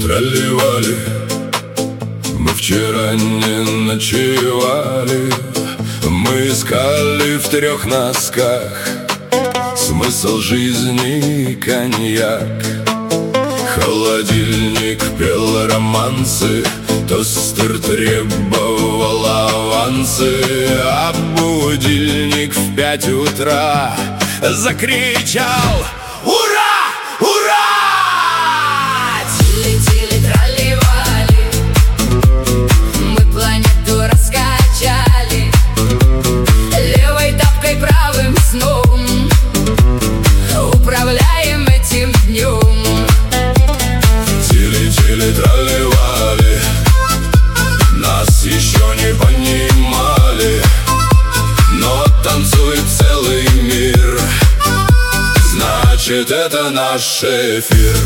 тролливали. Мы вчера не ночевали. Мы искали в трех носках смысл жизни коньяк. Холодильник пел романсы, тостер требовал авансы, а будильник в 5 утра закричал: ура! Ура! Тили-тили тролливали, мы планету раскачали, левой тапкой, правым сном управляем этим днем. Тили-тили тролливали, нас еще не понимали, но танцует целый мир, значит, это наш эфир.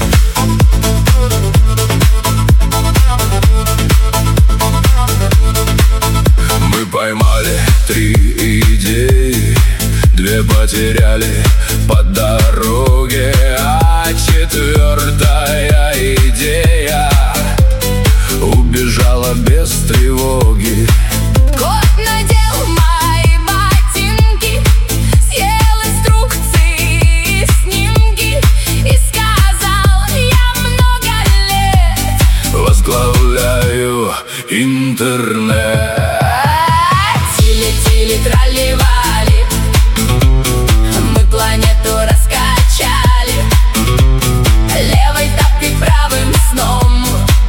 Мы поймали 3 идеи, 2 потеряли по дороге, а 4-я идея убежала без тревоги. Кот надел мои ботинки, съел инструкции и снимки и сказал: я много лет возглавляю интернет. Тили-тили тролливали, мы планету раскачали, левой тапкой, правым сном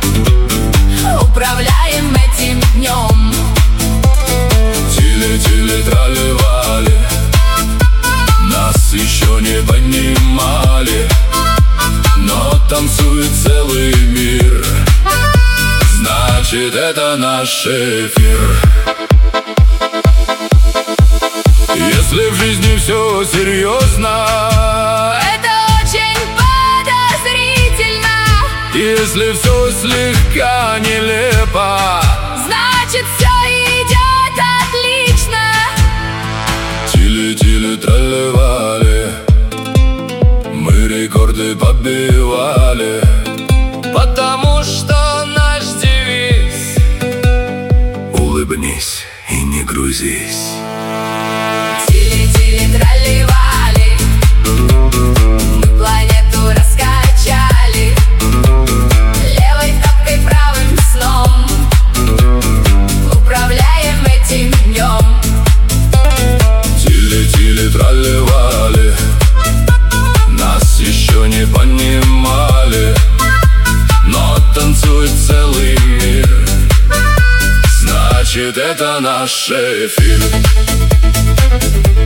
управляем этим днем. Тили-тили тролливали, нас еще не понимали, но танцует целый мир, значит, это наш эфир. Если в жизни все серьезно, Это очень подозрительно, если все слегка нелепо, значит, все идет отлично. Тили-тили тролливали, мы рекорды побивали, потому что наш девиз: улыбнись и не грузись. Тили-тили тролливали, мы планету раскачали, левой тапкой, правым сном управляем этим днем. Тили-тили тролливали, нас еще не понимали, но танцует целый мир, значит, это наш эфир.